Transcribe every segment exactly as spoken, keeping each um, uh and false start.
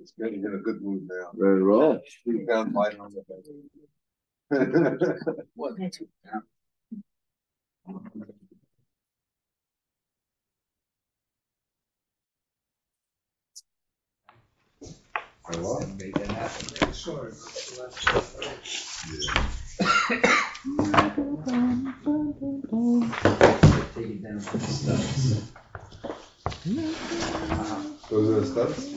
It's getting in a good mood now. Very well. She's down fighting on the What? Hello? Made that happen. Sorry. Yeah. Take it down to the studs. Those are the studs?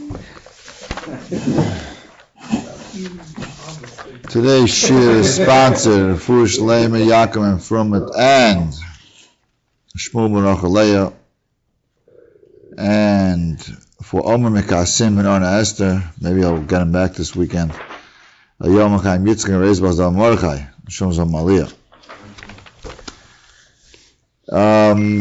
Today's shir is sponsored Fush Lema Yaakov and Frumet and Shmuel Baruch Aleya and for Omer Mekasim and Orna Esther. Maybe I'll get him back this weekend. Yom Chaim Yitzchak and Reis Bazal Mordechai Shom Zom Maliyah. Um,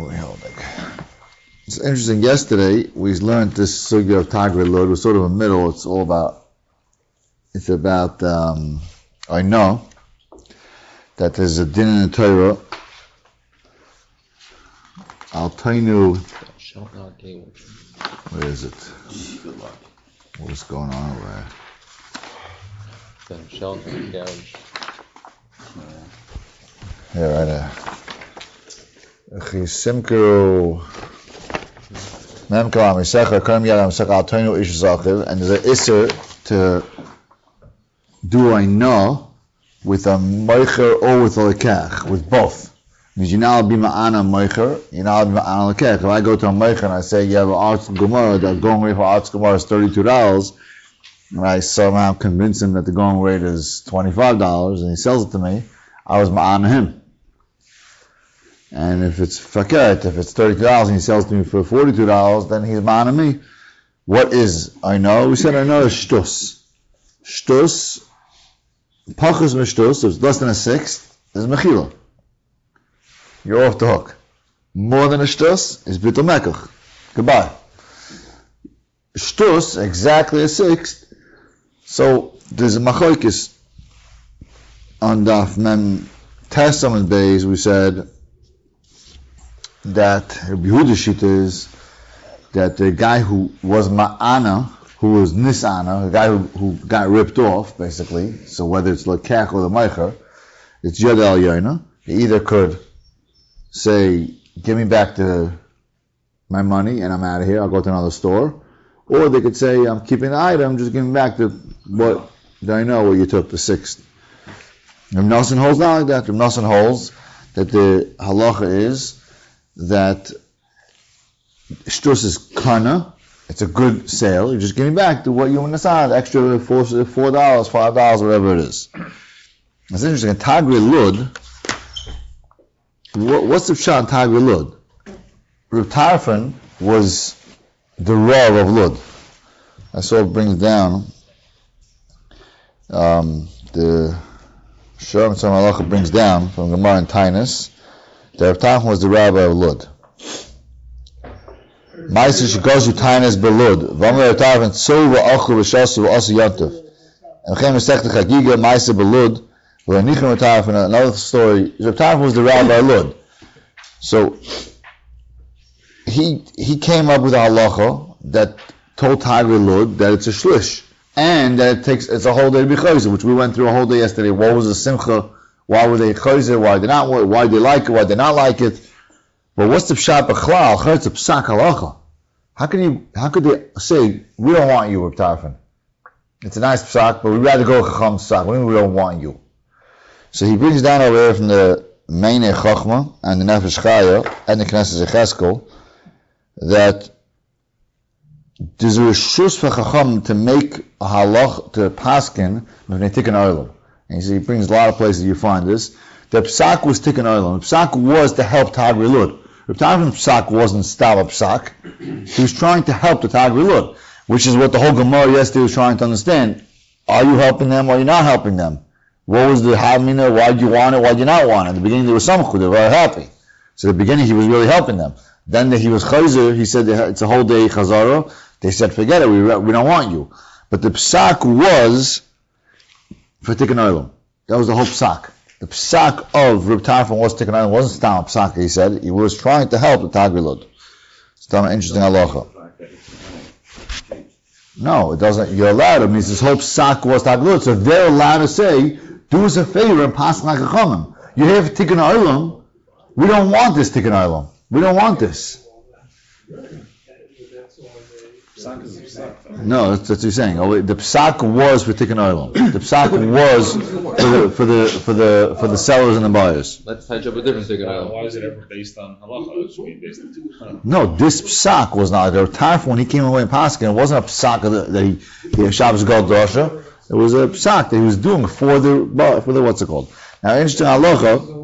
it's interesting. Yesterday we learned this sugya of Tagri Lud. It was sort of a middle. It's all about. It's about. Um, I know that there's a din in the Torah. Al Tainu. Where is it? What is going on over there? Yeah, right there. Chisimkeru Memkam Misecha Karim Yadam Sech Al Tainu Ish Zachiv, and there's an isser to do I know with a moicher or with a lekech, with both. Means you're not be ma'ana moicher, you're not be ma'ana lekech. If I go to a moicher and I say you have an arts gemara, that going rate for arts gemara is thirty-two dollars, and I somehow convince him that the going rate is twenty-five dollars, and he sells it to me, I was ma'ana him. And if it's faket, if it's thirty-two dollars and he sells to me for forty-two dollars, then he's ma'ana me. What is I know? We said I know is shtus. Shtus, pachas mishtus, so it's less than a sixth, is mechila. You're off the hook. More than a shtus is bitul mekach. Goodbye. Shtus, exactly a sixth. So there's a machoikis on Daf Mem Tesam and Beis. We said that Rabbi Yehuda's shita is that the guy who was ma'ana, who was nisana, the guy who, who got ripped off, basically. So whether it's lekech or the meicher, it's yad al yoina. He either could say, give me back the my money and I'm out of here, I'll go to another store. Or they could say, I'm keeping the item, just give me back the, what, do I know what you took, the sixth. Rav Nosson holds not like that. Rav Nosson holds that the halacha is that shtus is kana, it's a good sale, you just give me back the what you want to sell, extra four, four dollars, five dollars, whatever it is. It's interesting, in Tagri Lud, What, what's the pshat in Tagri Lud? Reb Tarfon was the Rav of Lud. I saw it brings down um, the Shalom Tzom Halacha brings down from Gemara and Tainus that Reb Tarfon was the rabbi of Lud. Ma'aser shegozu Tainus belud. V'amar Reb Tarfon tzu v'achu v'shasu v'asu yantov. And chem esechta chagiga ma'aser belud. Another story, Reb Tarfon was the rabbi of Lud. So he he came up with a halacha that told Tagri Lud that it's a shlish and that it takes it's a whole day to be chayzer, which we went through a whole day yesterday. What was the simcha? Why were they chayzer? Why did not? Why they like it? Why they not like it? But what's the pshat b'chlal? It's a psak halacha. How can you? How could they say we don't want you, Reb Tarfon? It's a nice psak, but we'd rather go chacham psak. We don't want you. So he brings down over here from the Meine Chochma and the Nefesh Chaya and the Knesset Zecheskel that there's a reshus for Chacham to make a halach to paskin when they take an oilam. And he brings a lot of places you find this. The psak was taken oilam. The psak was to help Tagri Lud. Reb Tarfon's psak wasn't stava psak. He was trying to help the Tagri Lud, which is what the whole Gemara yesterday was trying to understand. Are you helping them or are you not helping them? What was the hamina? Why did you want it? Why did you not want it? In the beginning, there was samchu. They were very happy. So at the beginning, he was really helping them. Then he was chayzer. He said it's a whole day chazara. They said, forget it. We we don't want you. But the psak was for tikkun olam. That was the whole psak. The psak of Reb Tarfon was tikkun olam. It wasn't stam psak. He said he was trying to help the Tagri Lud. It's an interesting halacha. No, it doesn't. You're allowed. It means this whole psak was taglud. So they're allowed to say, do us a favor and pass like a chachamim. You have tikkun olam. We don't want this tikkun olam. We don't want this. No, that's, that's what you're saying. Oh, the psak was for tikkun olam. The psak was for the for the for the for the sellers and the buyers. Let's touch up a different tikkun olam. Why is it ever based on halacha? It should be based on tikkun. No, this psak was not. The tarf when he came away in Paskin, it wasn't a psak that, that he he Shabbos Gol Dosha. It was a psak that he was doing for the for the what's it called? Now, interesting halacha.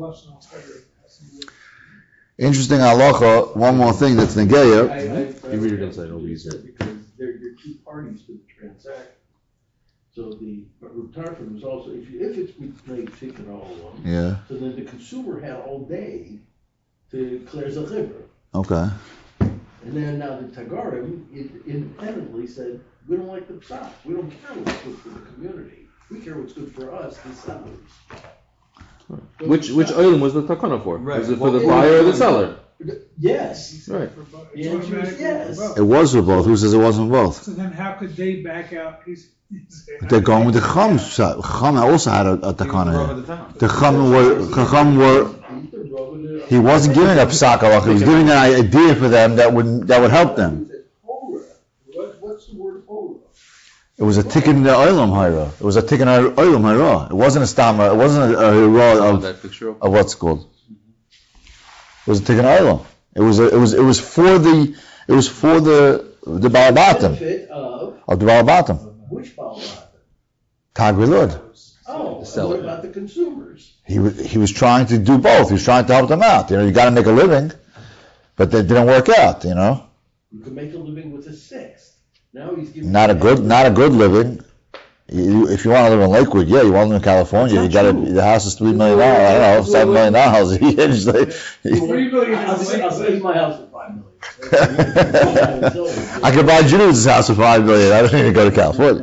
Interesting halacha. One more thing that's negeya. You read it inside over easier. Because they're, you're two parties to the transaction. So the, but Rutarfin was also, if you, if it's made ticket all along, Yeah. so then the consumer had all day to clear the liver. Okay. And then now the Tagarim it independently said, we don't like the psak. We don't care what's good for the community. We care what's good for us, the sellers. Which which oilim was the takana for? Right. Was it for the Well, buyer or the seller? Yes. Right. The answer is yes. It was for both. Who says it wasn't both? So then how could they back out? He's, he's, They're going with the Chum. Chum also had a, a takana here. The The Chum were, Chum were, he wasn't giving a psak halacha. He was giving an idea for them that would that would help them. What, what's the word Torah? It was a tikkun olam hayra. It was a tikkun olam hayra. It wasn't a stama. It wasn't a, a hayra of, That picture up. of what's it called. It was a tikkun olam. It was a, it was it was for the it was for the the balabatim Benefit of of the balabatim. which Balabatim? Tagrilud. Oh, seller. what about the consumers? He was he was trying to do both. He was trying to help them out. You know, you got to make a living, but that didn't work out. You know, You can make a living with a sixth. Now he's giving. not a good not a good living. You, if you want to live in Lakewood, yeah, you want to live in California, you got to. The house is three million dollars. I don't know, seven million dollars. He just like, Three million I'll, is say- I'll like- sell my house for five million. I could buy June's house for five million. I don't need to go to California.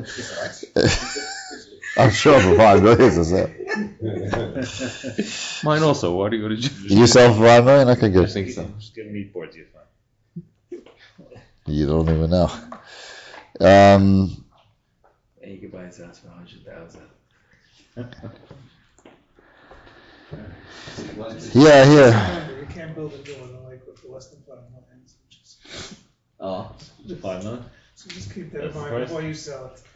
I'm sure for five million. Is that? Mine also. Why do you go to jail? You sell for five million? Okay, I good. think so. Just give meat boards, you're fine. You don't even know. Um, And you could buy his house for a hundred thousand. yeah, yeah. You can't build a new one in Lakewood for less than five million. Oh. Five million? So just keep that in That's the mind price? before you sell it.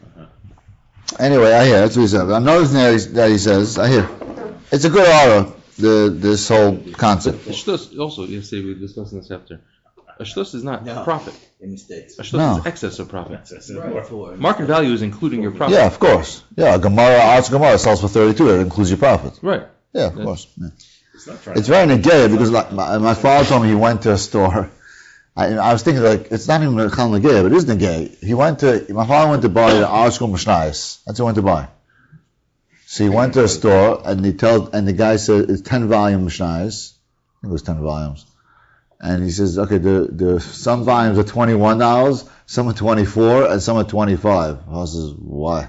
Anyway, I hear. That's what he said. Another thing that he, that he says, I hear. It's a good order, the, this whole concept. A shtus, also, yesterday we were discussing this after. A shtus is not No. profit. In mistakes. A shtus No. is excess of profit. That's it. Right. For- Market value is including your profit. Yeah, of course. Yeah, Gemara, Arts Gemara sells for thirty-two. That includes your profit. Right. Yeah, of course. Yeah. It's not trying It's very negaya because like my, my father told me he went to a store. I, I was thinking like it's not even a chal negaya, but it is negaya. He went to my father went to buy the Art School Mishnayos. That's what he went to buy. So he went to a store and he told and the guy said it's ten volume Mishnayos. I think it was ten volumes. And he says, okay, the, the some volumes are twenty-one dollars, some are twenty-four, and some are twenty-five. I says, why?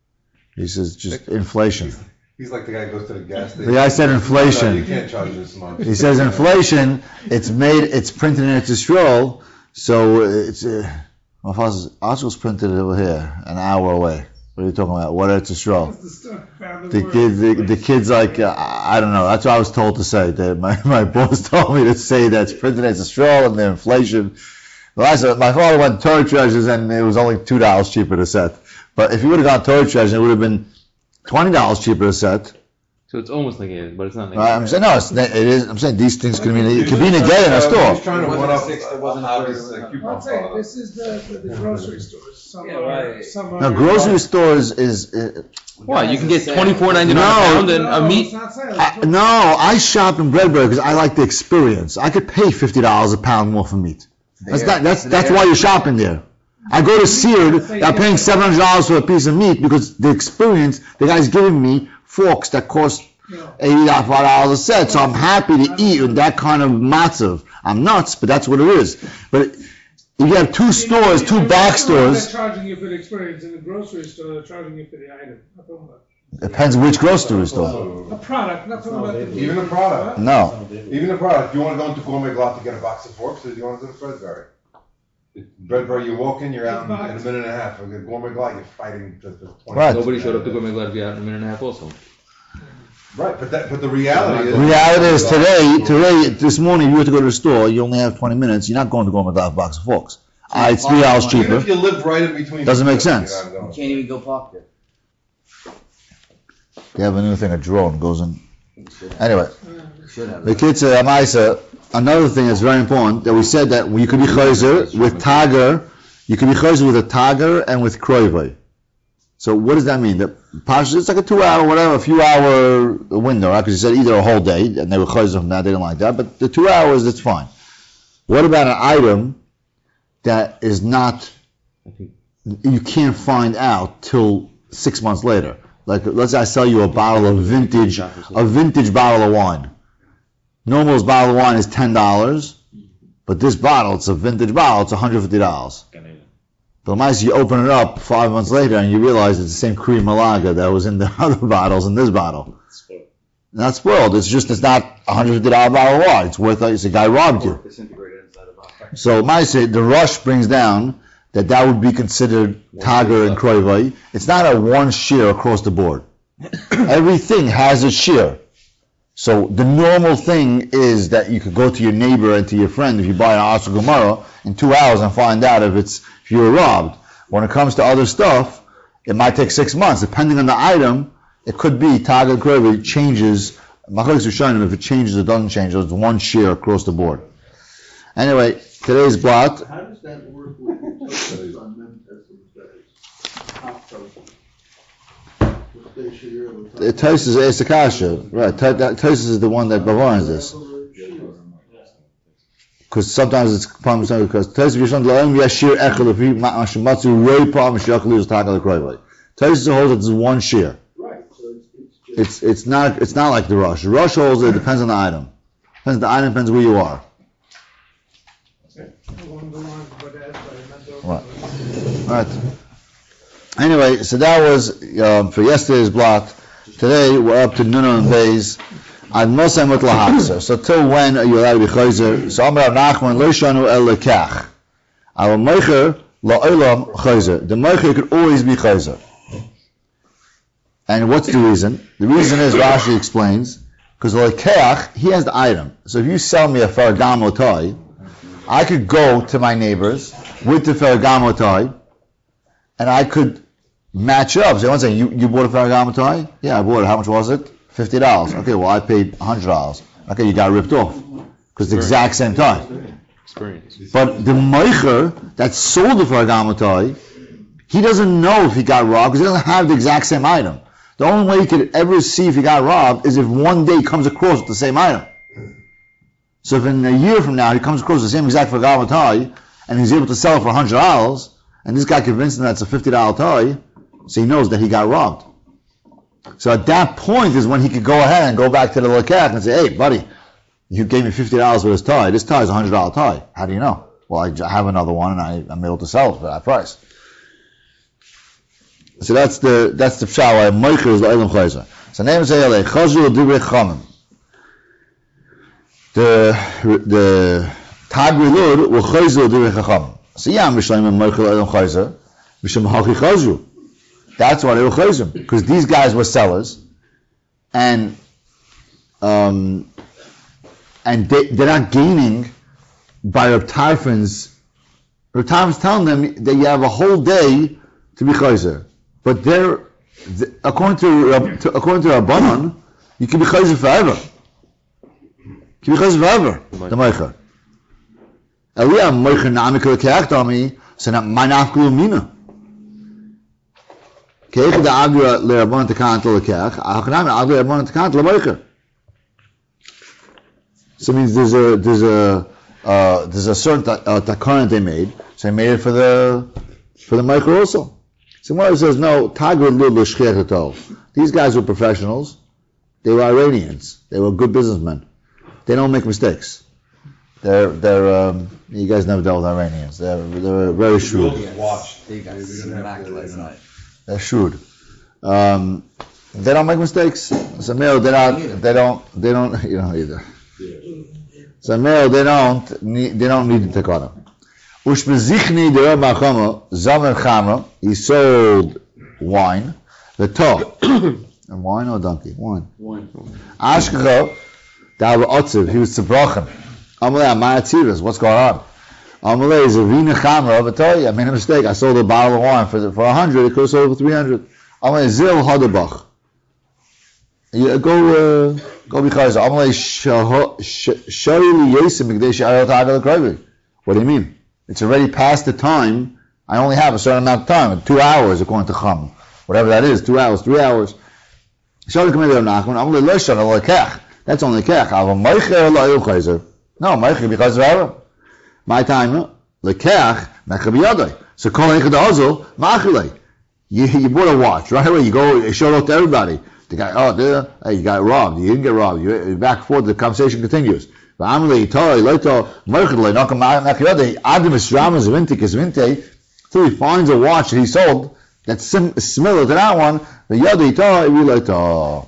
He says, just inflation. He's like the guy who goes to the gas station. The guy said inflation. You can't charge this much. He says inflation. It's made. It's printed in its Yisrael, so it's. Uh, my father says article's printed over here, an hour away. What are you talking about? What it's Yisrael? That's the stuff found The the kid, the, the kid's like, uh, I don't know. That's what I was told to say. That my, my boss told me to say that it's printed in its Yisrael and the inflation. Well, I said my father went to Torah Treasures and it was only two dollars cheaper to set. But if you would have gone Torah Treasures, it would have been twenty dollars cheaper to set. So it's almost negated, but it's not Right, negated. I'm saying no, it's, it is. I'm saying these things can be. It could be negated in a He's store. trying to It wasn't one a up six, it a wasn't a hobbyist thirty. uh, coupon I'm saying product. this is the, the, the grocery stores. Some Yeah, are, right. some are. Now, grocery stores is. Uh, Why? You can get twenty-four ninety-nine No. a pound and no, a it's meat. not sales. I, no, I shop in Breadburg because I like the experience. I could pay fifty dollars a pound more for meat. That's not, that's that's why you're shopping there. I go to Seared, I'm paying seven hundred dollars for a piece of meat because the experience, the guy's giving me forks that cost No. eighty-five dollars a set, so I'm happy to eat with that kind of matzav. I'm nuts, but that's what it is. But you have two stores, two back They're stores. charging you for the experience. In the grocery store, they're charging you for the item. Not talking about Depends which grocery store. the product. Not talking about the Even the product. No. Even the product. You want to go into Gourmet Glatt to get a box of forks, or do you want to go to Fredberry? Bread bro, you walk in, you're out in, in a minute and a half. Like a gourmet glide, you're fighting the, the twenty. Right. Nobody showed up to go make glad if you out in a minute and a half also. Right, but that, but the reality is. Reality is today, today, this morning, if you were to go to the store, you only have twenty minutes, you're not going to go and buy a box of forks. Ah, it's three hours Even cheaper. if you live right in between. Doesn't the make two, sense. you're not You going. can't even go park there. They have a new thing, a drone goes in. Should have. Anyway, Should have. the kids, uh, Amaisa, another thing that's very important, that we said that you could be chayzer with tager, you can be chayzer with a tager and with kroivay. So what does that mean? The Pasha, it's like a two hour, whatever, a few hour window, right? Because you said either a whole day, and they were chayzer from that, they didn't like that, but the two hours, it's fine. What about an item that is not, you can't find out till six months later? Like, let's say I sell you a bottle of vintage, a vintage bottle of wine. Normal's bottle of wine is ten dollars, but this bottle, it's a vintage bottle, it's one hundred fifty dollars. But nice, you open it up five months later and you realize it's the same cream Malaga that was in the other bottles in this bottle. Spoiled. Not spoiled. It's just it's not a hundred fifty dollar bottle of wine. It's worth it's a guy robbed you. Disintegrated inside the box. So Maise, the rush brings down that that would be considered Tager and Kroivai. It's not a one shear across the board. Everything has a shear. So the normal thing is that you could go to your neighbor and to your friend if you buy an Asr Gemara in two hours and find out if it's if you were robbed. When it comes to other stuff, it might take six months. Depending on the item, it could be Tager and Kroivai changes. Machlokes Rishonim, if it changes or doesn't change, it's one shear across the board. Anyway, today's blot. How does that work with the toast on Memphis days? Hot toast. What day should you ever The Tosis is Esakasha, right? Tosis is the one that Bavarans this. Because sometimes it's because Tosis Yishon Laim Yashir Echel if he Mashimatsu Roy Palm Shakal is Takal Kroivai. Tosis holds that it's one shear. Right, so it's, it's just. It's it's not it's not like the Rush. The Rush holds it depends on the item. Depends on the item depends where you are. Along the lines of what Ed said, Right. Right. Anyway, so that was um, for yesterday's block. Today we're up to Nuno and Bays. Ad Mosai Mut Lahaksa. So till when are you allowed to be chayzer? So Amar Nachman Lo Shanu El Lekach. Our Meicher La Olam Chayzer. The Meicher could always be chayzer. And what's the reason? The reason is Rashi explains because the Lekach he has the item. So if you sell me a Ferragamo toy, I could go to my neighbors with the Ferragamo toy, and I could match up. So one saying, you, you bought a Ferragamo toy? Yeah, I bought it. How much was it? fifty dollars. Okay, well, I paid one hundred dollars. Okay, you got ripped off. Because it's the exact same toy. Experience. But the Meicher that sold the Ferragamo toy, he doesn't know if he got robbed because he doesn't have the exact same item. The only way he could ever see if he got robbed is if one day he comes across with the same item. So if in a year from now he comes across the same exact Ferragamo toy and he's able to sell it for one hundred dollars, and this guy convinced him that's a fifty dollar toy, so he knows that he got robbed. So at that point is when he could go ahead and go back to the Lekach and say, hey, buddy, you gave me fifty dollars for this toy. This toy is a one hundred dollar toy. How do you know? Well, I have another one and I, I'm able to sell it for that price. So that's the that's the pshat why Meicher is the Olam Chayzer. So name is Eilei Chazru Divrei Chamim. The the Tagri Lud will Chayzer Divrei Chacham. So yeah, Mishleim and Meicher Olam Chayzer. Mishum Haki Chazru. That's why they were Chayzer, because these guys were sellers, and um and they they're not gaining by Reb Tarfon's. Reb Tarfon's telling them that you have a whole day to be Chayzer. But they're, the, according to, to according to Rabbanan, you can be chayzer forever. You can be chayzer forever. The meicher. Eliyah meicher na'amik lekeach dami, so not my nafkulu mina. Keich da'agra le'Rabbanan tekant lekeach, achanami agra le'Rabbanan tekant le'meicher. So it means there's a there's a uh, there's a certain uh, takaran they made, so they made it for the for the meicher also. So Gemara says, no, Tagr Lud l'shchechetol. These guys were professionals. They were Iranians. They were good businessmen. They don't make mistakes. They're, they're, um, you guys never dealt with Iranians. They're, they're very shrewd. They got smacked last night. They're shrewd. Um, they don't make mistakes. So male, they don't, they don't, they don't, you don't either. So male, they don't need, they don't need to take on them. Ushbezichni de Rabbi Chama, Zamer Chama, he sold wine, the to, and wine or donkey? Wine. One. Ashkecha, Dawa Otziv, he was Tzebrachem. Amalei, Amayatiras, what's going on? Amalei is a Vina Chama, but tell you, I made a mistake, I sold a bottle of wine for for a hundred, it could have sold for three hundred. Amalei, Zil Hodabach. Yeah, go, uh, go be chayzer. Amalei, Shari Yesim, Migdesh Ayot Agal Krayvi. What do you mean? It's already past the time. I only have a certain amount of time, two hours according to Chama. Whatever that is, two hours, three hours. Shari Kamei Rav Nachman, Amalei, Lo Shana Lo Kech. That's only Kech. Ava Meicher Lo Ayot Chayzer. No, Meicher because of Aaron. My time, Lekech, Meicher B'yadai. So Kol Eichad Ozel, Machilei. You you bought a watch right away. You go, you show it to everybody. The guy, oh, there, hey, you got robbed. You didn't get robbed. You back and forth. The conversation continues. But Amalei Torah Leito Meicher Lo Nakam Meicher B'yadai. Adam Esramas Vinte Kesvinte. So he finds a watch that he sold that's sim- similar to that one. The Yadai Torah Leito.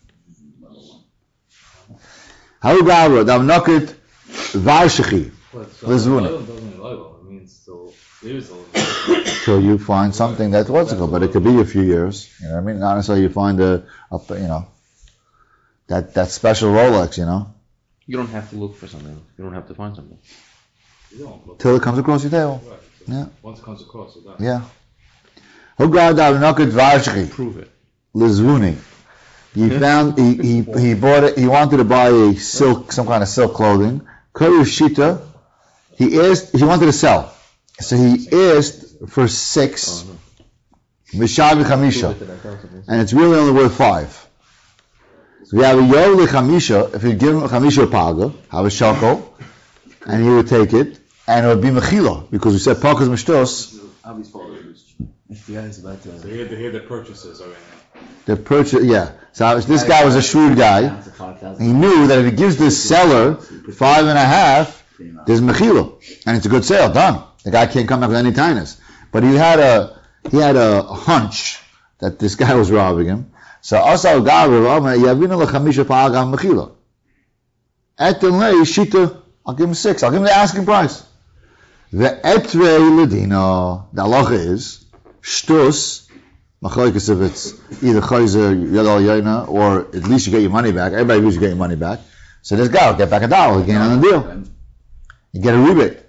How Gavra Dav Nakit Varshichi. Lizvuni. It means so years old. Till you find something that was ago, but it could be a few years. You know what I mean? Not necessarily you find a, a you know, that that special Rolex. You know, You don't have to look for something. You don't have to find something. You don't look. till it comes across your table. Right. So Yeah. Once it comes across, it's done. Yeah. Hugad Dav Nakit Varshichi Prove it. Lizvuni. He found he, he he bought it. He wanted to buy a silk, some kind of silk clothing. Kuru Shita. He asked. He wanted to sell, so he asked for six. Mishavi Chamisha, and it's really only worth five. So we have a Yov Chamisha. If you give him a Chamisha Paga, have a shekel, and he would take it, and it would be Mechila because we said Pagas Mishtos. If the guy's about to. So here the here the purchases are in. The purchase, yeah. So this guy was a shrewd guy. He knew that if he gives this seller five and a half, there's mechila, and it's a good sale. Done. The guy can't come back with any tinus. But he had a he had a hunch that this guy was robbing him. So also Gavrav Yavina lechamisha pa'agam mechila. Etenlei shita. I'll give him six. I'll give him the asking price. The etrei ledina. The halacha is shtus. Machlokes if it's either chayzer yadal yayna or at least you get your money back. Everybody agrees you get your money back. So this guy will get back a dollar again on the deal. You get a rebate.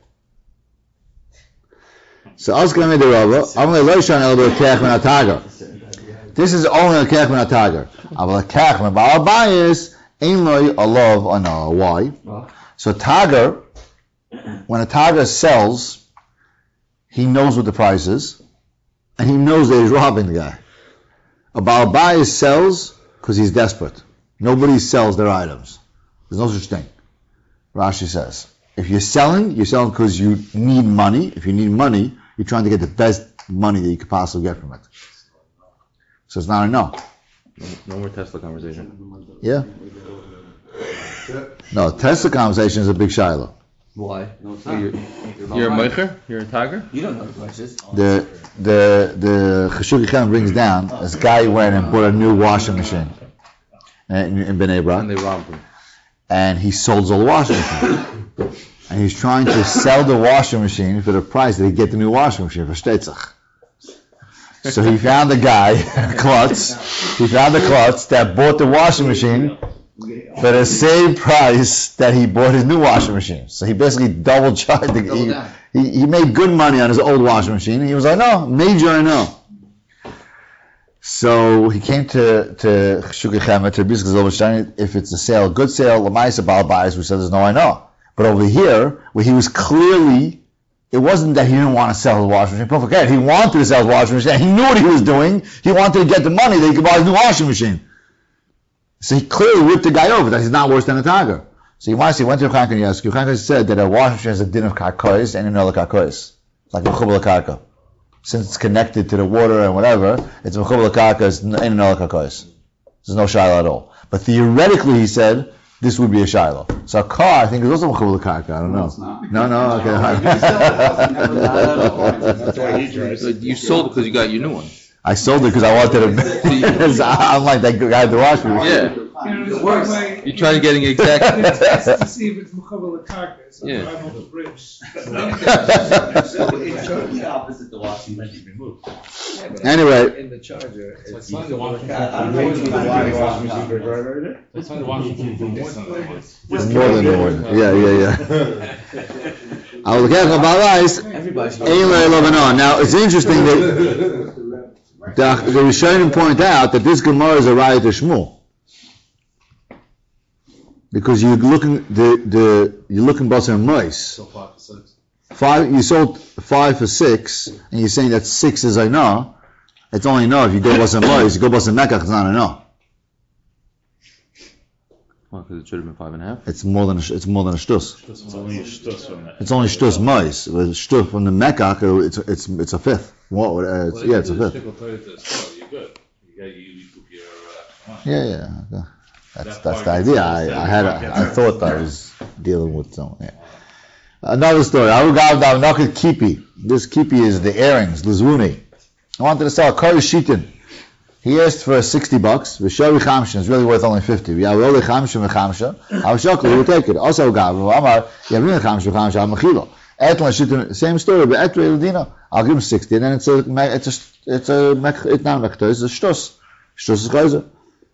So Oscar made the rubber. I'm going to loishan el kech min atagar. This is only a kech min atagar. Aval a kech min ba'al bayis ein loy a love on a why. So tagar, when a tagar sells, he knows what the price is. And he knows that he's robbing the guy. A Baal Bayis sells because he's desperate. Nobody sells their items. There's no such thing. Rashi says, if you're selling, you're selling because you need money. If you need money, you're trying to get the best money that you could possibly get from it. So it's not a no. No, no more Tesla conversation. Yeah? No, Tesla conversation is a big shiloh. Why? No, it's So not. you're, you're a meicher? You're a tiger? You don't know the prices. The the the Cheshuki Chem brings down this guy went and bought a new washing machine in, in Bnei Brak. And they robbed him. And he sold all the washing machine. And he's trying to sell the washing machine for the price that he get the new washing machine for Shtetzach. So he found the guy, Klutz, he found the Klutz that bought the washing machine for the same price that he bought his new washing machine. So he basically double charged. The, he, he, he made good money on his old washing machine. And he was like, no, major I know. So he came to to Shukichem to Biscuit if it's a sale, good sale, Lamaisa Baal Bayis, we said there's no I know. But over here, where he was clearly, it wasn't that he didn't want to sell his washing machine. Don't forget, he wanted to sell his washing machine. He knew what he was doing. He wanted to get the money that he could buy his new washing machine. So he clearly whipped the guy over that he's not worse than a tiger. So you might see, he went to Chankan Yesku. Chankan said that a washing machine has a din of karkois and another karkois. It's like mechubal karka. Since it's connected to the water and whatever, it's mechubal karka, it's another karkois. There's no shiloh at all. But theoretically, he said, this would be a shiloh. So a car, I think, is also mechubal karka. I don't know. No, it's not. No, no, okay. That's why he drives. So you sold it because you got your new one. I sold it because I wanted to. I'm like that guy at the washing machine. Yeah. You know, It this works. way. You're trying to getting exact. It's best to see if it's Mukhavel Karka, so Yeah. drive over the bridge. So it's totally opposite the washing machine. Removed. Anyway, In the charger, It's it's like the washing I don't machine. know what you Washing want. machine for drive over there? It's like the washing machine from this one. it's more than one. Yeah, yeah, yeah. I will get Everybody should. Now it's interesting that the, the Rishonim point out that this Gemara is a Raya to Shmuel. Because you're looking the the you're looking basar mice. So five to six. Five you sold five for six, and you're saying that six is a no. It's only no if you go basar mice. You go basar mekach, it's not a no. Well, because it should have been five and a half. It's more than a, sh- it's more than a shtus. It's only a shtus from that. It's only shtus mice. With shtus from the mekach, it's it's it's a fifth. What? Uh, it's, Well, yeah, if it's a you do the fifth. shtickle Torah to the store, you're good. You get you, you keep your uh, extra money. Yeah, yeah. okay. That's That that's part the gets idea. understood. I, I had That a, part I gets thought I was dealing with some. Yeah. Another story. I would go down Naked Kipi. This Kipi is the earrings, Lizwuni. I wanted to sell a Kari Shitin. He asked for sixty bucks. Vishavi Chamshin is really worth only fifty. We have only Chamshin v'Chamsha. I was shocked. We will take it. Also, Gav, Amar, Yavrin Chamshin v'Chamsha, Mechilo. Etlan Shitin, same story, but Etre Ladina. I'll give him sixty, and then it's a, it's a, it's a, it's not a mekta, it's a shtus. Shtus is chayzer.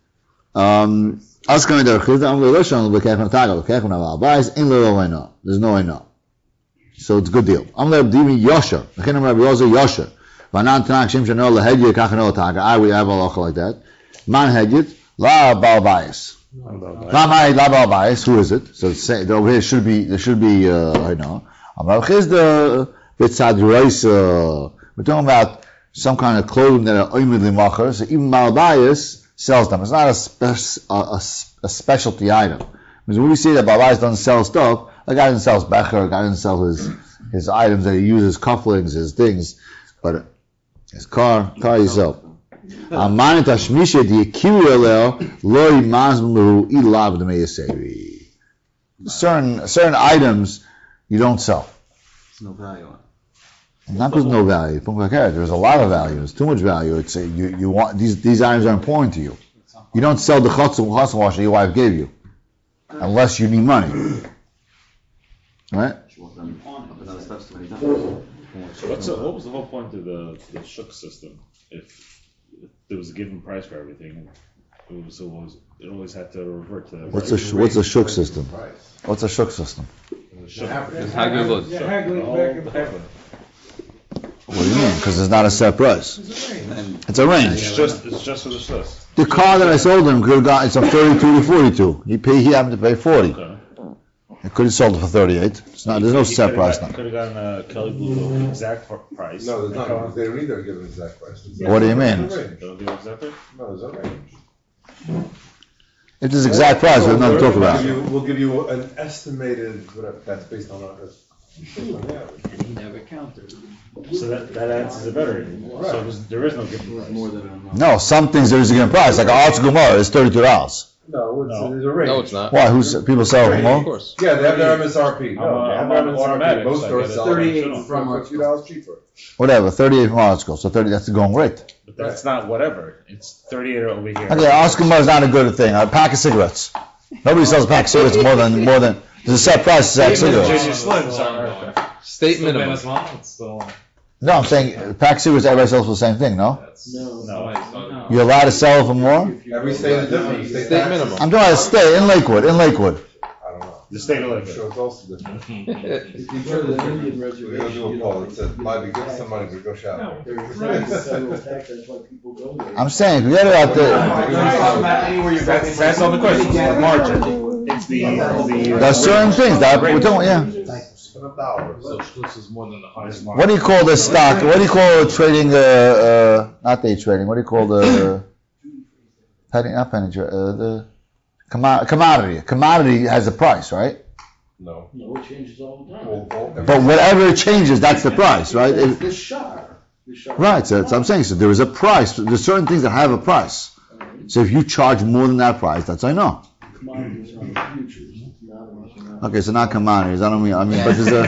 Um, As coming there, I'm the Russian, the Kevin Tagal, Kevin Abayis, in the way no. There's no way no. So it's a good deal. I'm there, Dimi Yosher. The Kingdom Rabbi Yozer Yosher. Vanan Tanak Shim Shanol, the Hedged, Kachanol Taga. I, we have a loch like that. Man Hedged, La Balbayis. La Mai, La Balbayis. Who is it? So it's say, over here should be, there should be, uh, I know. I'm like, here's the, Bitzad Reis, uh, we're talking about some kind of clothing that are oimidly macher. So even Balbayis sells them. It's not a, spe- a, a, a specialty item. Because when we say that Balbayis doesn't sell stuff, a guy doesn't sell his becher, a guy doesn't sell his, his items that he uses, cufflinks, his things, but his car, car yourself. Amanit Hashmisha di Akiri Leo Loi Mazmlu Ilav Meyasevi. Certain certain items you don't sell. There's no value on it. Not because no value. There's a lot of value. There's too much value. It's a, you you want these these items are important to you. You don't sell the chutzah chutzah washer your wife gave you, unless you need money, right? Another steps too many times. So what's the, what was the whole point of the, the shuk system? If, if there was a given price for everything, it was always it always had to revert to What's a sh- what's a shuk system? What's a shuk system? shuk. It's Hagler Lud. Yeah, haggling back and forth. What do you mean? Because it's not a set price. It's a range. And It's a range. It's just it's just for the shtus. The car that I sold him could have got it's from thirty-two to forty-two. He pay he happened to pay forty. Okay. He could have sold it for thirty-eight. It's not. There's no set price now. Could have gotten a Kelly Blue the exact pr- price. No, there's not, they don't either give an exact price. There's What do you mean? a range. Don't give exact price? No, there's a range. If there's exact price, we have nothing to talk We'll about. give you- We'll give you an estimated, whatever, that's based on, our- that's based on the average. And he never counted. So that, that answers it better. So there's, there is no given price. more than enough. No, some things there is a given price. Like an Arts Gemara is thirty-two dollars. No, it's, No. there's a range. No, it's not. Why? Who's people sell it for Of more? course. Yeah, they have their M S R P. No, I'm, uh, they have I'm their on M S R P. automatics, Most I stores get it. sell thirty-eight it from for a few dollars cheaper. Whatever, thirty-eight from Arts School. So thirty. That's the going rate. But that's not whatever. It's thirty-eight over here. Okay, Arts Gemara is not a good thing. A pack of cigarettes. Nobody sells a pack of cigarettes more than more than. There's a set price for pack of cigarettes. J C Slims are State Still minimum. as well, it's still. No, I'm saying a pack of cigarettes. Everybody sells for the same thing. No, That's, No. No. no. you're allowed to sell for more. Every state is different. State State taxes. minimum. I'm talking about a state in Lakewood. In Lakewood. I don't know. The state of I'm Lakewood. sure it's also different. If you go to the Indian We're reservation, gonna do you a poll. know, It says, Bobby, give us some money, we go shopping. there's a federal tax, that's why people go there. I'm saying, forget about the. That's, that's all the question. It's the margin. It's the, the. There's certain things that we're talking. Yeah. Seven dollars. So Schlitz is more than the highest mark. What do you call this stock? What do you call trading? Uh, uh, not day trading. What do you call the penny? Not penny. tra- Uh, the commo- commodity. Commodity has a price, right? No. No, it changes all the time. Well, well, But whatever it changes, that's the price, right? It's If- the shar. The shar. right. So that's what I'm saying. So there is a price. There's certain things that have a price. So if you charge more than that price, that's I know. Commodities are the futures, not on- Okay, so not commodities. I don't mean. I mean, but there's a.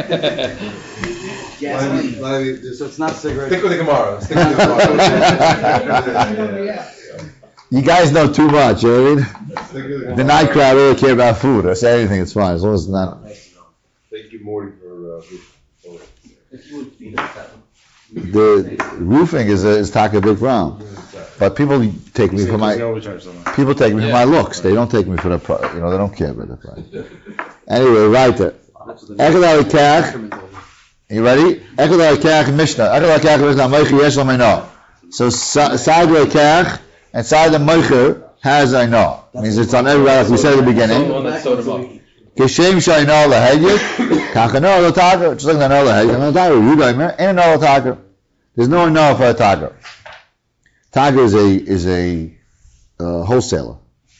Maybe- maybe just So it's not cigarettes. Stick with the Gemara. Stick with the Gemara. You guys know too much. You know what I mean? The night crowd really care about food. I say anything, it's fine as long as it's not. Thank you, Morty, for, uh, for- If you would feed us that. The roofing is a, is taka big problem, but people take me for They my always charge so much. people take me for my looks. They don't take me for the price. You know, they don't care about the price. Anyway, right there. Echad al-Kach. You ready? Echad al-Kach Mishnah. Echad al-Kach Mishnah. Meicher yesh lo meino. So sa- side of the Kach and side of the Meicher has I know. Means it's on everybody, like we said at the beginning. One that sewed him up. Kishem shayno lahegyet, kachano l'tager. Just like the no lahegyet, no tager. You got me. Ain't no tager. There's no no for a tager. Tager is a is a uh, wholesaler.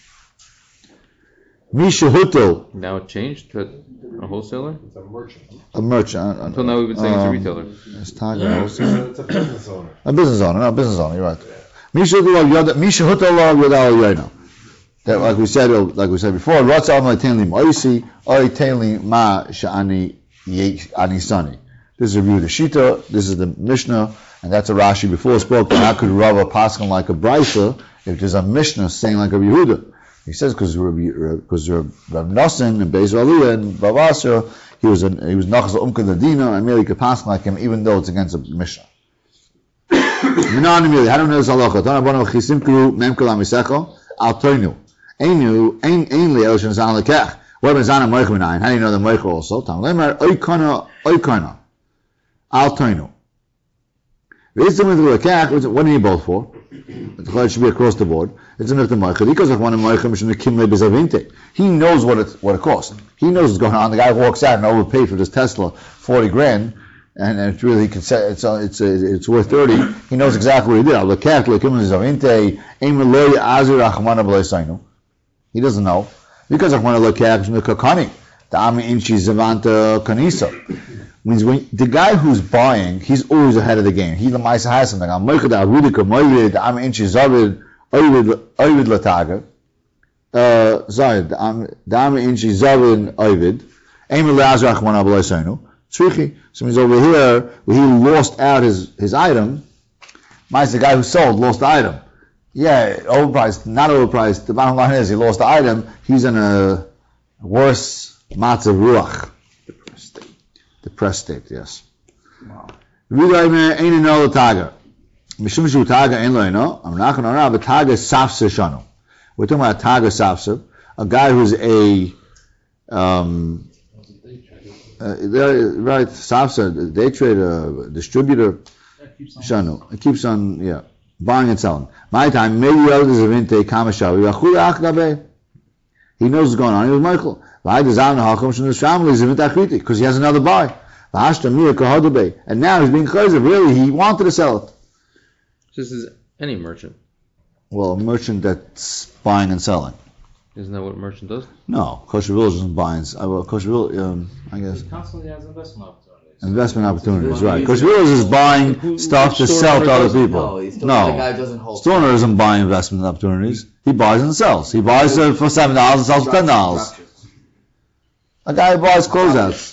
Mishahuto, Now it changed to a wholesaler? It's a merchant. a merchant. Until now we've been saying it's a Um, retailer. It's tager a wholesaler. It's a business owner. A business owner, no business owner. You're right. Mishahuto lo yodal yoyno. That, like we said, like we said before, Ratza Am Leitenli Moisi, Leitenli Ma Sha'ani Ani Sani. This is a review of the Shita. This is the Mishnah, and that's a Rashi before spoke. How could Rava paskin like a Brisa if there's a Mishnah saying like a Yehuda? He says because because Rav Nosson and Beis Aliyah and Bavasra, he was a, he was Nachas Umka Ladina, and merely could paskin like him, even though it's against a Mishnah. Minan Emili, how do you know this halacha? Tana Bono Chisimku Memkel Amisecho Al Toinu. Ainu, ain, ainly el shen zan lekach. What about zan moich minayin? How do you know the moich also? Tam lemer oikana, oikana. Al toinu. V'yitzim with the lekach, what do you need both for? It should be across the board. It's enough to moich. He goes like one of moich, mishum kimle bezavinte. He knows what it, what it costs. He knows what's going on. The guy walks out and overpaid for this Tesla forty grand, and, and it's really, it's, it's, it's, it's worth thirty. He knows exactly what he did. Al lekach, lekimle bezavinte, aim loy azir achmana b'leisainu. He doesn't know. Because I want to look at the kakani. The Ami Inchi Zavanta Kanisa. Means when the guy who's buying, he's always ahead of the game. He the Maisa has something. I'm Moichad Arudika Moivid, the Ami Inchi Zavid, Ovid Ovid Lataga. Uh sorry, the Ami Inchi Zavid Ovid. Aimel Lazarach one Abalaisenu. Tzrichi. So means over here, where he lost out his, his item, Maisa the guy who sold lost the item. Yeah, overpriced, not overpriced. The bottom line is he lost the item. He's in a worse matzav ruach. Depressed state. Depressed state, yes. Wow. Ain't no taga. Mishum shu taga ain't lo no. I'm not gonna know, but taga safsa shanu. We're talking about taga safsa, a guy who's a um, uh, right safsa, day trader, distributor. Shanu. It keeps on, yeah. Buying and selling. My time, maybe others have been take kamashavi. He knows what's going on. He was Michael. Because he has another buy. And now he's being chayzer. Really, he wanted to sell it. This is any merchant. Well, a merchant that's buying and selling. Isn't that what a merchant does? No, Kosher Village isn't buying. Uh, well, Kosher Village, um, I guess. He constantly has investment opportunities. Investment opportunities, right. Kosher Village is buying stuff to sell to other people. No, he's still No. the guy doesn't hold. Store owner doesn't buy investment opportunities. He buys and sells. He buys it for seven dollars and sells for ten dollars. A guy who buys closeouts.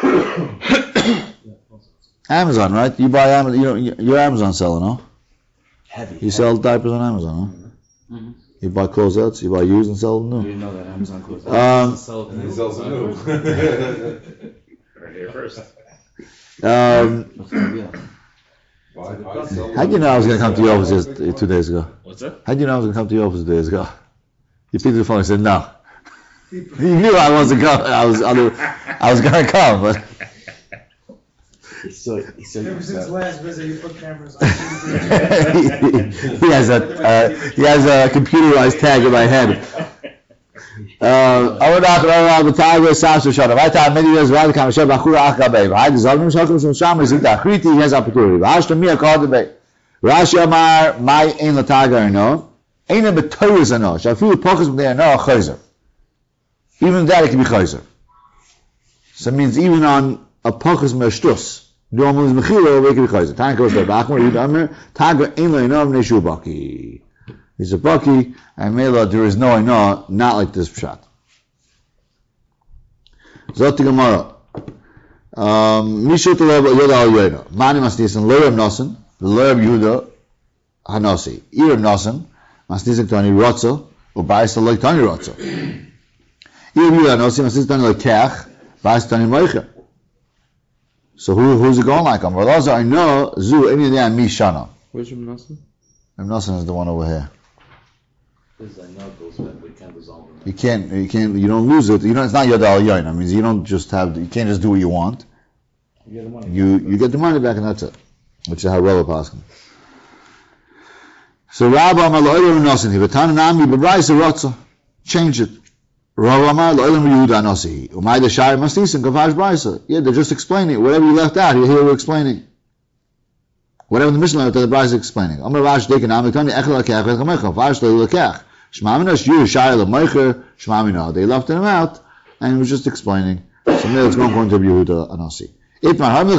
Amazon, right? You buy Amazon. You know, you're Amazon seller, no? Heavy. You sell diapers on Amazon, no? Mm-hmm. You buy closeouts. You buy used and sell them You new. didn't know that Amazon closed. Um, And he sells them new. Right here first. um, What's the deal? Buy, buy, sell. how'd you know I was going to come to your office just, uh, two days ago? What's that? How'd you know I was going to come to your office two days ago? You picked up the phone and said no. You knew I wasn't coming. I was, I was going to come, but. He saw, he saw Ever you. since last visit, you put cameras on. he has a uh, he has a computerized tag in my head. Uh, I would not know the tag is Sasha Shana. My time many years rather come Shana Bakura Akabe. I deserve him Shaka from Shama is that Kriti has opportunity. Ashta me a card debate. Rashi Amar my in the taga no. Ain't a betoyers no. Shafu pockets from there no chayzer. Even that it can be chayzer. So it means even on a pockets meshtus. Normally is mechila, we can be chayzer. Tank goes there back. You know, taga ain't lo enough neshu baki. He's a baki, and mela there is no enough, not like this pshat. Zot Gemara. Um, Mishu Teleb Yoda Al Yoda. Mani Masnisan Loyab Nosan, the Loyab Yehuda Hanasi. Irab Nosan, Masnisan Tani Rotzel, U'Braisa like Tani Rotza. If you know, see, Tani like Kech, Braisa Tani Moicha. So who who's it going like? Am Rav I know Zu any day Mi Shana. Where's Rav Nosson? Rav Nosson is the one over here. This I know goes back, we can't resolve it. You can't, you can't, you don't lose it. You know, it's not Yad Al Yain. I mean, you don't just have, you can't just do what you want. You get the money. You you get the money back and that's it. Which is how Rava Paskin. So Rabbi Amar Lo'elam Nosin, he v'tan nami b'braisa rotza. Change it. Rabbi Amar Lo'elam Yehuda Nosi. Umay the Shai Mastisin Kavash Braisa. Yeah, they're just explaining it. Whatever you left out, here we're explaining. Whatever the Mishnah left out, the Braisa is explaining. Amar Rash Dekin Ami Tani Echel Lekech V'Chamecha. Vash Le'il Lekech. Shmaminas Yu Shai Le'Meicher. Shmamina. They left him out and he was just explaining. So now it's going according to Yehuda Nosi. If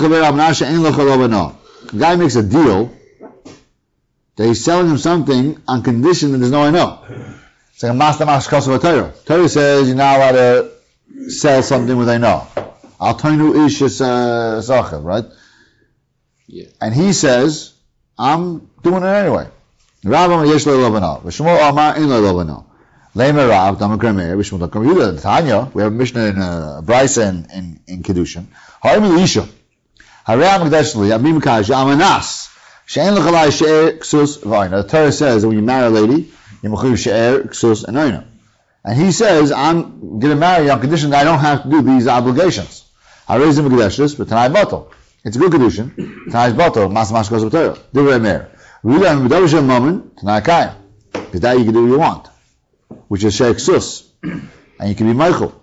the guy makes a deal that he's selling him something on condition that there's no I know. It's like a master mashkas of a Torah. Torah says you're not allowed to sell something with I know. Al Tainu ish is Zachav, right? Yeah. And he says, I'm doing it anyway. Rav yesh lo lovano. V'shmo amar in lo lovano. Leimer Rav, Dama Kremer, V'shmo Dama Kremer. Tanya, we have a Mishnah in uh, Braisa in, in, in Kedushin. Ha'im l'isha. Ha're'am Mekdesh li, Abim Kaj, Amanas. She'en l'chalai she'er ksus v'ayna. The Torah says that when you marry a lady, you mechuyev she'er ksus and ayna. And he says, I'm going to marry you on condition that I don't have to do these obligations. Ha're'zim Mekdesh, but Tanai Batal. It's a good condition. Tanai Batal, Mas Mashkos of Torah. Divrei Meir. Really, I'm Medavish moment, Tanai Kaya. Because that you can do what you want. Which is she'er ksus. And you can be Michael.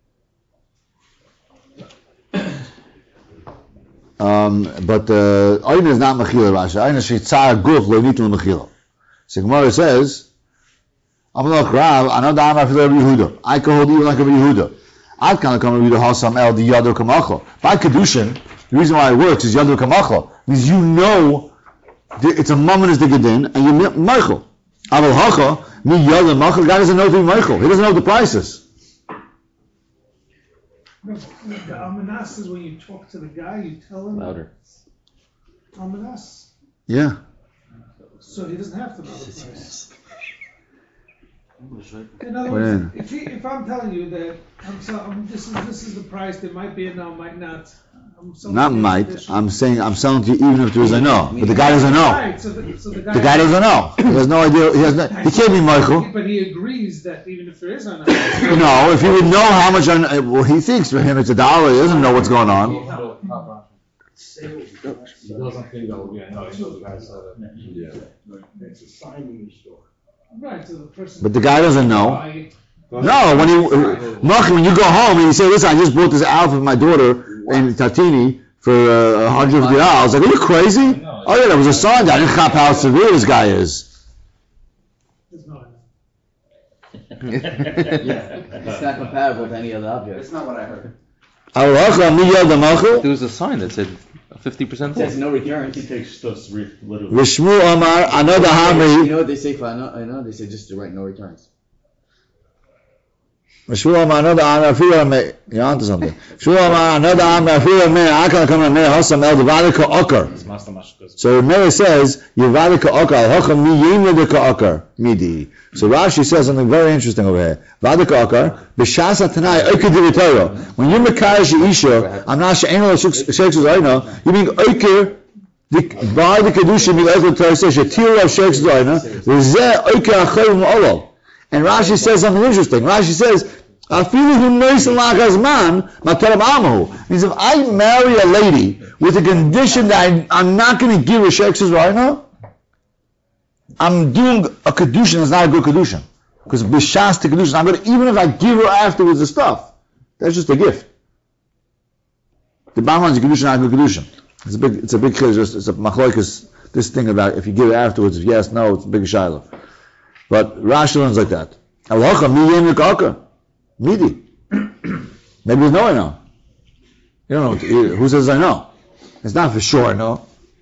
Um, but Oina uh, is not Mechila Rasha. Oina Sheitzar Guf Lo Nitin Mechila. So Gemara says, Amalach Rav, Anad Amar Fidel Yehuda. I can hold even like a Yehuda. I can't come to Yehuda Hasam El Di Yadu Kamacha. By Kedushin, the reason why it works is Yadu Kamacha. Means you know it's a moment is the Gedin and you Michael. Aval Hacha, Mi Yadu Machal, the guy doesn't know to be Michael. He doesn't know the prices. No, the Almanas is when you talk to the guy, you tell him. Louder. Almanas. Yeah. So he doesn't have to know the price. In other What words, in? if, he, if I'm telling you that I'm, so, I'm this is this is the price, there might be a no, might not. I'm selling Not you might. this- I'm saying I'm selling to you even if there is a no. But the guy doesn't know. Right, so the, so the guy. The guy doesn't know. He has no idea. He has no. He can't be Michael. But he agrees that even if there is a no. No, if he would know how much, on, well, he thinks for him it's a dollar. He doesn't know what's going on. He doesn't think that will be a no, he knows the guy said it. Yeah. It's a signing store. Right, so the person. But the guy doesn't know. Buy- No, when you, Mach, when you go home and you say, listen, I just bought this outfit for my daughter in Tatini for uh, one hundred fifty dollars. Like, are you crazy? Oh yeah, there was a sign that I didn't cop how severe this guy is. There's no no. It's not comparable to any other object. That's not what I heard. V'shmu There was a sign that said fifty percent It says off. no returns. He takes stuff re- literally. Amar, another You Hamri. know what they say for I know, I know they say just to write no returns. V'shmu Amar, another Amar, Afiya Amar. You're onto something. V'shmu Amar, another Amar, Afiya Amar. I can't come to Amar, Hasam El Devadika Okar. It's master mashkas. So Mary says, Yevadika Okar, Hocham Mi Yimedika Okar, Midi. So Rashi says something very interesting over here. Vadika Okar, B'shasa Tanai, Oker Divitoro. When you Mekayish Isha, I'm not She'eno Sheikhs Zaina, you mean Oker, by the Kedusha, Mi Oker Torah says, Shetiro of Sheikhs Zaina, V'zeh Oker Achoyim Olo. And Rashi says something interesting. Rashi says, Afilu hu noisin la'chazman matarab amahu. Means if I marry a lady with a condition that I, I'm not going to give her sheikhs right now, I'm doing a kedushin that's not a good kedushin. Because b'shas to kedushin, I'm going to, even if I give her afterwards the stuff, that's just a gift. The bottom line is a kedushin, not a good kedushin. It's a big, it's a big, it's a machloikas, this thing about if you give it afterwards, if yes, no, it's a big shiloh. But Rashi learns like that. Aloha mi yem yekaka. Midi. Maybe there's no I know. You don't know. Who says I know? It's not for sure I know.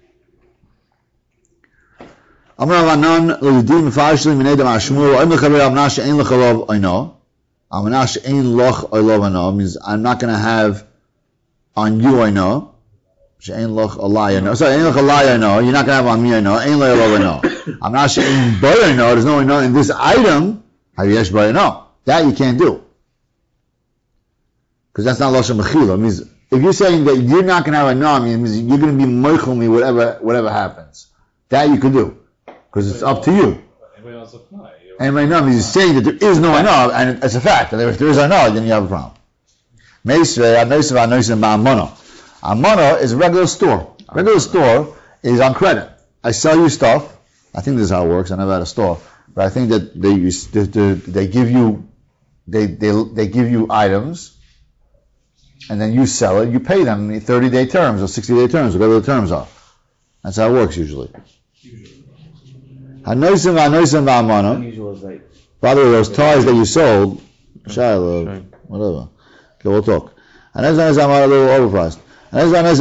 Amar Avanan l'yidim farshli minei dem hashmur oim lechaber amna she'ein lechalov I know. Amna she'ein loch I love I know means I'm not going to have on you I know. She'ein loch alai I know. Sorry, ein loch alai I know. You're not going to have on me I know. Ein loch I love I know. Amna she'ein boy I know. There's no I know in this item. Hayesh Bari, no. That you can't do. Because that's not Lashon Mechila. It means, if you're saying that you're not going to have a no, it means you're going to be moichel me whatever, whatever happens. That you can do. Because it's up to you. Anybody else apply? Anybody know means you're saying that there is no I know, and it's a fact. And if there is I know, then you have a problem. Meisrei, Anoisim, Anoisim, Ba'amono. Amono is a regular store. Regular store is on credit. I sell you stuff. I think this is how it works. I never had a store, but I think that they use, they, they, they give you they, they they give you items, and then you sell it. You pay them in thirty day terms or sixty day terms, whatever the terms are. That's how it works usually. Hanoisim hanoisim ba'amono. Unusual is like. By the way, those ties that you sold, Shiloh, whatever. Okay, we'll talk. Hanoisim hanoisim a little overpriced. The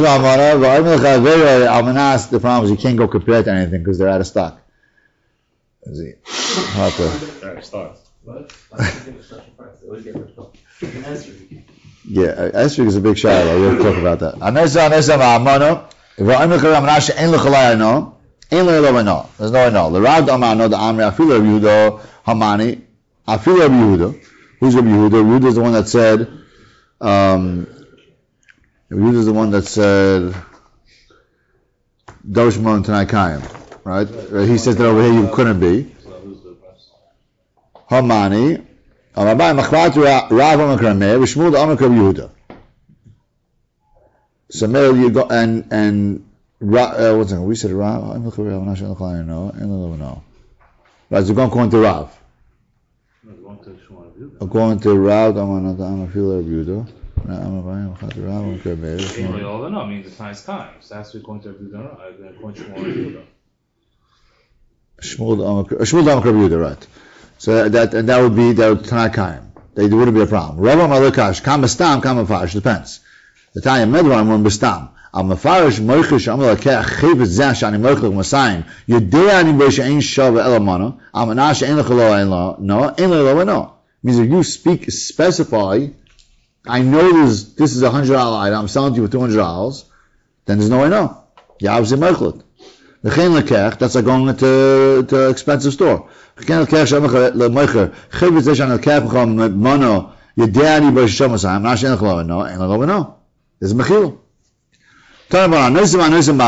problem is you can't go compare it to anything because they're out of stock. Is it? Hard to- Alright, start. Yeah, Esrig is a big shadow. We'll talk about that. There's no no. The Rav Amano, the Amri, Afilu Yehuda, Hamani, Afilu Yehuda. Who's Rabbi Yehuda? Yehuda is the one that said, um, Yehuda is the one that said, Dosh Mon Tanai Kayim, right? He says that over here you couldn't be. Hamani, Amabai Machvat Rav Amakrameh, Vishmul Amak Rabbi Yehuda. So maybe you go and and uh, what's it? We said Rav. I'm looking for Rav. I'm not sure. No, no. Right, so going according to Rav. According to Rav, I'm not. I'm a feeler of Yehuda. I'm a buying. I'm a Rav. I'm a Rabbi. All the no, I mean the times times. That's what according to Yehuda. According to Yehuda. Shmuel Amak Shmuel Amak Rabbi Yehuda, right? So that and that would be that would Tanai Kayim. They wouldn't be a problem. Rav Malakash, Kama Stam, Kama Fash. Depends. The time Medvan one Bestam. Am Mafarish Moichish Am Lakach Chayvet Zeh Shani Moichlik Masayim. Yodei Ani Bosh Ein Shava Elamana. Am Anash Ein Lechalo Ein Lo No Ein Lo No. Means if you speak specify, I know this this is a hundred dollar item. I'm selling to you for two hundred dollars. Then there's no I know. Yav Zeh Moichlik. The Chen Lakach. That's like going to to expensive store. Chen Lakach Shamach LeMoicher Chayvet Zeh Shani Lakach Chom Mono Yodei Ani Bosh Shava Masayim. Anash Ein Lechalo No Ein Lo No. There's Mechil. This is an interesting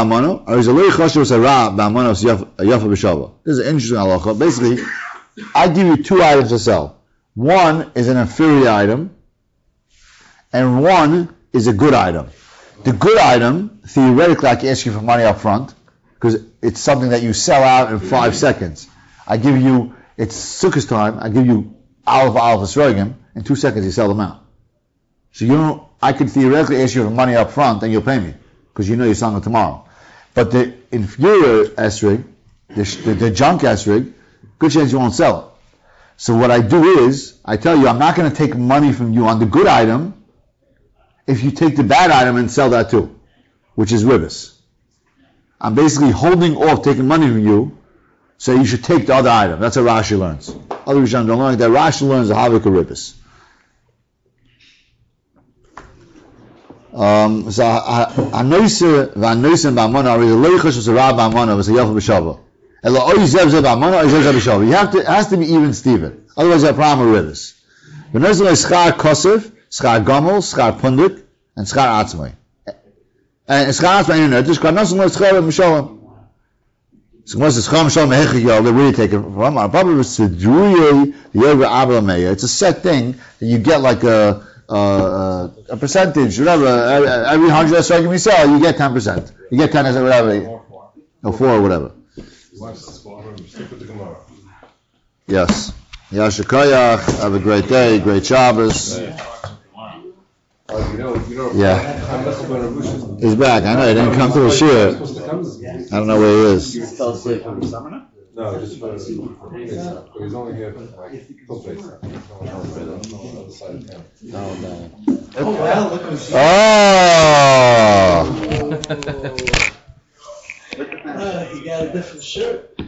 halacha. Basically, I give you two items to sell. One is an inferior item, and one is a good item. The good item, theoretically, I can ask you for money up front, because it's something that you sell out in five seconds. I give you, it's Sukkot time, I give you Aleph Aleph Esrogim, in two seconds you sell them out. So you don't, I could theoretically ask you for money up front, and you'll pay me. Because you know you're selling it tomorrow. But the inferior esrig, the, the, the junk esrig, good chance you won't sell it. So what I do is, I tell you, I'm not going to take money from you on the good item if you take the bad item and sell that too, which is ribbis. I'm basically holding off taking money from you, so you should take the other item. That's what Rashi learns. Other Rishonim don't learn like that. Rashi learns the Havik ribbis. Um, so anoise vanoisen ba'amona are the loichos was a rab ba'amona was a yochel b'shava. Elo oizev zev ba'amona oizev zev b'shava. You have to, it has to be even Steven. Otherwise, you have a problem with rivers. Vanoisen is schar kosef, schar gomel, schar pundik, and schar atzmai. And schar atzmai in there. Just vanoisen is schar b'shava. So once it's schar b'shava mehechik yol, they really take it from. Our problem is tzedruye yoga ablameya. It's a set thing that you get like a. Uh, uh, a percentage, whatever. Every, every hundred esrogim you sell, you get ten percent. You get ten percent, whatever. Or four, or whatever. Yes. Yashikayach. Have a great day. Great Shabbos. Yeah. He's back. I know. He didn't come to the shir. I don't know where he is. No, just for he's only here for like till Pesach. No, no. Oh, well, look who's here. Oh! Uh, he got a different shirt.